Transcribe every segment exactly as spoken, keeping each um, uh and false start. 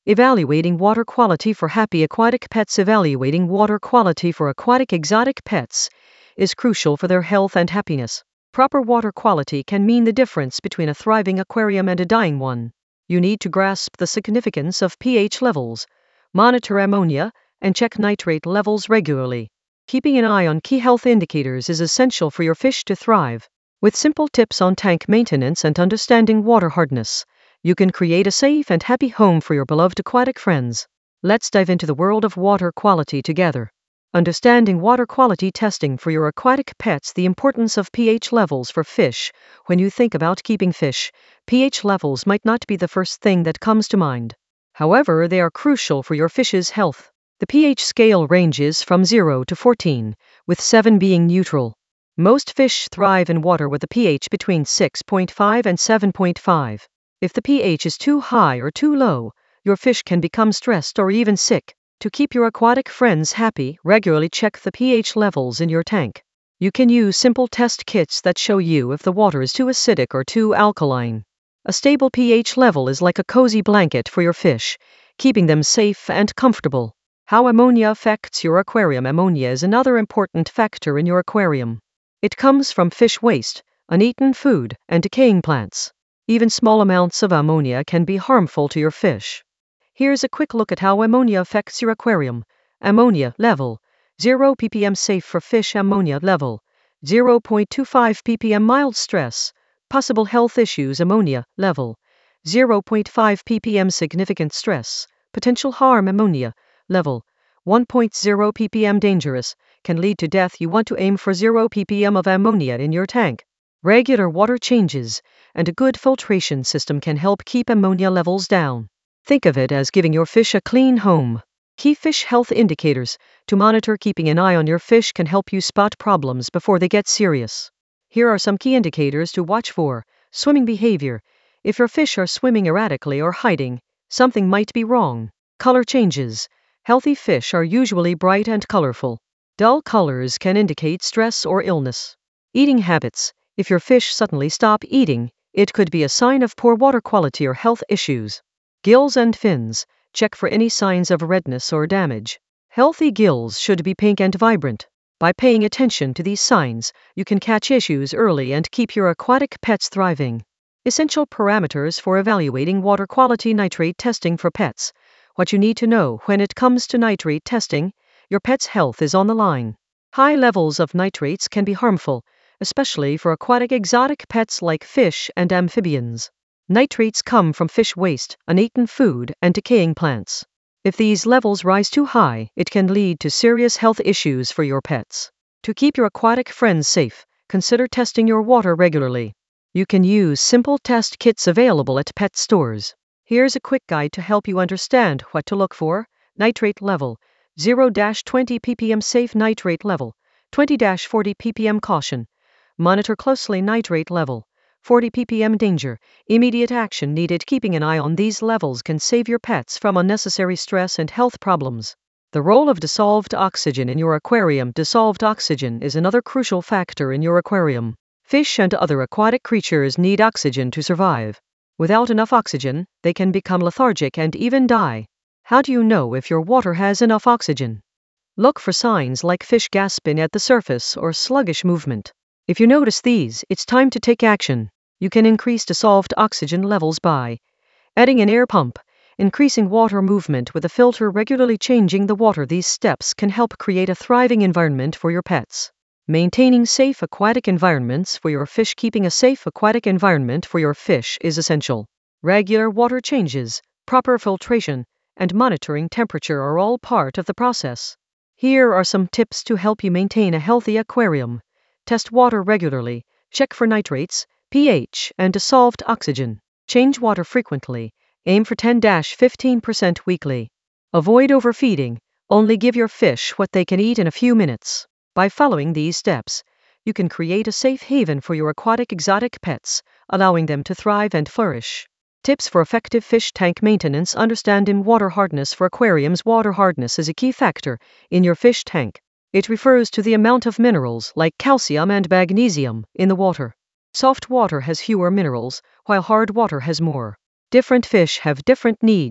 Evaluating water quality for happy aquatic pets. Evaluating water quality for aquatic exotic pets is crucial for their health and happiness. Proper water quality can mean the difference between a thriving aquarium and a dying one. You need to grasp the significance of pH levels, monitor ammonia, and check nitrate levels regularly. Keeping an eye on key health indicators is essential for your fish to thrive. With simple tips on tank maintenance and understanding water hardness, you can create a safe and happy home for your beloved aquatic friends. Let's dive into the world of water quality together. Understanding water quality testing for your aquatic pets. The importance of pH levels for fish. When you think about keeping fish, pH levels might not be the first thing that comes to mind. However, they are crucial for your fish's health. The pH scale ranges from zero to fourteen, with seven being neutral. Most fish thrive in water with a pH between six point five and seven point five. If the pH is too high or too low, your fish can become stressed or even sick. To keep your aquatic friends happy, regularly check the pH levels in your tank. You can use simple test kits that show you if the water is too acidic or too alkaline. A stable pH level is like a cozy blanket for your fish, keeping them safe and comfortable. How ammonia affects your aquarium. Ammonia is another important factor in your aquarium. It comes from fish waste, uneaten food, and decaying plants. Even small amounts of ammonia can be harmful to your fish. Here's a quick look at how ammonia affects your aquarium. Ammonia level, zero ppm safe for fish. Ammonia level, zero point two five ppm mild stress. Possible health issues. Ammonia level, zero point five ppm significant stress. Potential harm. Ammonia level, one point zero ppm dangerous, can lead to death. You want to aim for zero ppm of ammonia in your tank. Regular water changes and a good filtration system can help keep ammonia levels down. Think of it as giving your fish a clean home. Key fish health indicators. To monitor, keeping an eye on your fish can help you spot problems before they get serious. Here are some key indicators to watch for. Swimming behavior. If your fish are swimming erratically or hiding, something might be wrong. Color changes. Healthy fish are usually bright and colorful. Dull colors can indicate stress or illness. Eating habits. If your fish suddenly stop eating, it could be a sign of poor water quality or health issues. Gills and fins. Check for any signs of redness or damage. Healthy gills should be pink and vibrant. By paying attention to these signs, you can catch issues early and keep your aquatic pets thriving. Essential parameters for evaluating water quality. Nitrate testing for pets. What you need to know when it comes to nitrate testing: your pet's health is on the line. High levels of nitrates can be harmful, especially for aquatic exotic pets like fish and amphibians. Nitrates come from fish waste, uneaten food, and decaying plants. If these levels rise too high, it can lead to serious health issues for your pets. To keep your aquatic friends safe, consider testing your water regularly. You can use simple test kits available at pet stores. Here's a quick guide to help you understand what to look for. Nitrate level, zero to twenty ppm safe. Nitrate level, twenty to forty ppm caution. Monitor closely. Nitrate level, forty ppm danger, immediate action needed. Keeping an eye on these levels can save your pets from unnecessary stress and health problems. The role of dissolved oxygen in your aquarium. Dissolved oxygen is another crucial factor in your aquarium. Fish and other aquatic creatures need oxygen to survive. Without enough oxygen, they can become lethargic and even die. How do you know if your water has enough oxygen? Look for signs like fish gasping at the surface or sluggish movement. If you notice these, it's time to take action. You can increase dissolved oxygen levels by adding an air pump, increasing water movement with a filter, regularly changing the water. These steps can help create a thriving environment for your pets. Maintaining safe aquatic environments for your fish. Keeping a safe aquatic environment for your fish is essential. Regular water changes, proper filtration, and monitoring temperature are all part of the process. Here are some tips to help you maintain a healthy aquarium. Test water regularly. Check for nitrates, pH, and dissolved oxygen. Change water frequently. Aim for ten to fifteen percent weekly. Avoid overfeeding. Only give your fish what they can eat in a few minutes. By following these steps, you can create a safe haven for your aquatic exotic pets, allowing them to thrive and flourish. Tips for effective fish tank maintenance. Understand in water hardness for aquariums. Water hardness is a key factor in your fish tank. It refers to the amount of minerals like calcium and magnesium in the water. Soft water has fewer minerals, while hard water has more. Different fish have different needs.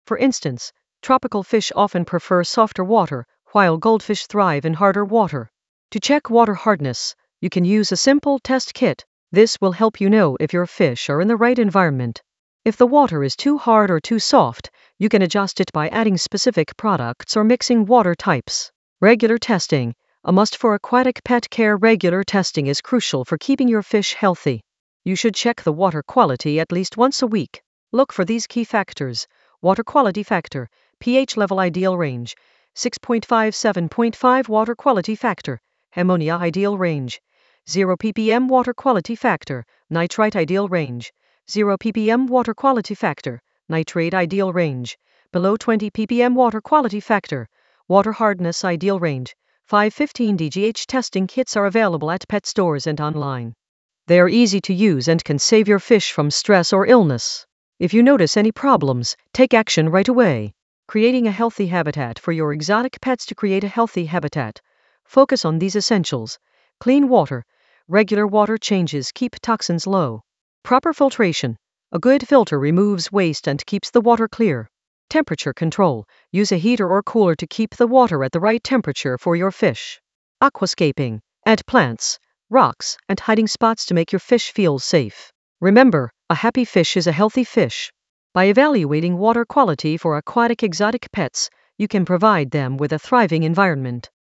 For instance, tropical fish often prefer softer water, while goldfish thrive in harder water. To check water hardness, you can use a simple test kit. This will help you know if your fish are in the right environment. If the water is too hard or too soft, you can adjust it by adding specific products or mixing water types. Regular testing, a must for aquatic pet care. Regular testing is crucial for keeping your fish healthy. You should check the water quality at least once a week. Look for these key factors: water quality factor, pH level ideal range, six point five to seven point five water quality factor, ammonia ideal range, zero ppm water quality factor, nitrite ideal range, zero ppm water quality factor, nitrate ideal range, below twenty ppm water quality factor, water hardness ideal range. five fifteen D G H testing kits are available at pet stores and online. They are easy to use and can save your fish from stress or illness. If you notice any problems, take action right away. Creating a healthy habitat for your exotic pets. To create a healthy habitat, focus on these essentials: clean water. Regular water changes keep toxins low. Proper filtration. A good filter removes waste and keeps the water clear. Temperature control. Use a heater or cooler to keep the water at the right temperature for your fish. Aquascaping. Add plants, rocks, and hiding spots to make your fish feel safe. Remember, a happy fish is a healthy fish. By evaluating water quality for aquatic exotic pets, you can provide them with a thriving environment.